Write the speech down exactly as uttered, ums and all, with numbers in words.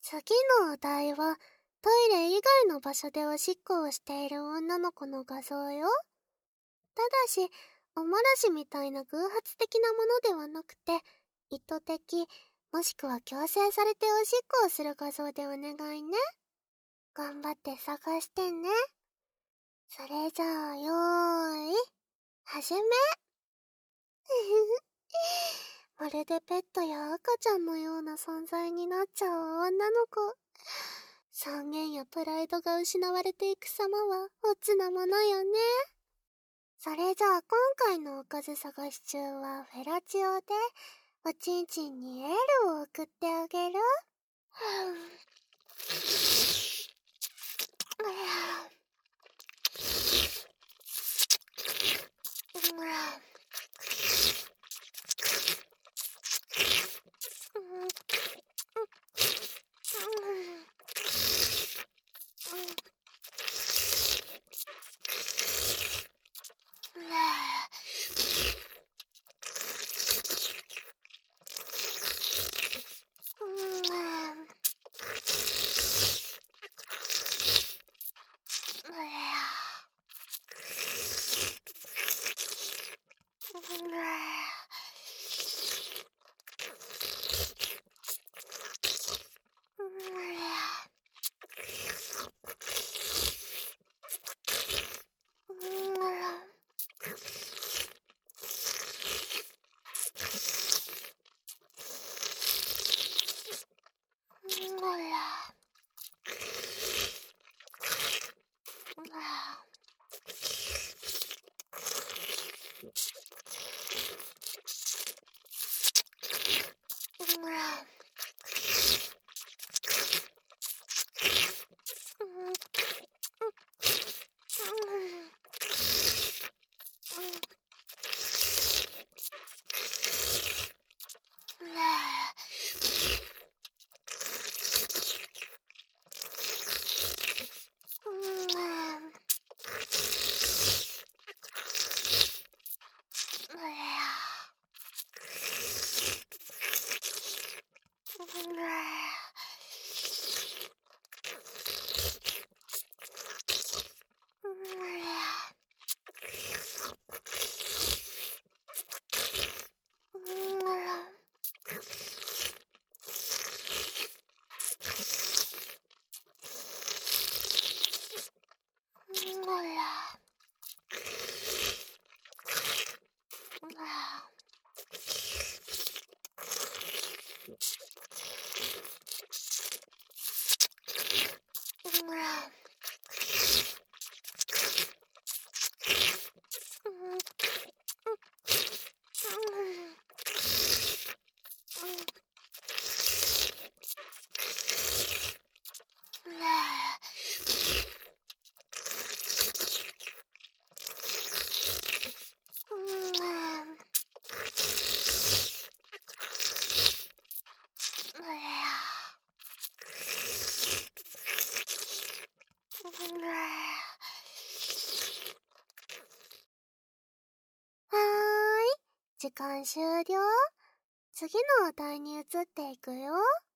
次のお題は、トイレ以外の場所でおしっこをしている女の子の画像よ。ただし、おもらしみたいな偶発的なものではなくて、意図的、もしくは強制されておしっこをする画像でお願いね。頑張って探してね。それじゃあ、よーい、始め。まるでペットや赤ちゃんのような存在になっちゃう女の子。尊厳やプライドが失われていく様はオツなものよね。それじゃあ今回のおかず探し中はフェラチオでおちんちんにエールを送ってあげる。時間終了。次のお題に移っていくよ。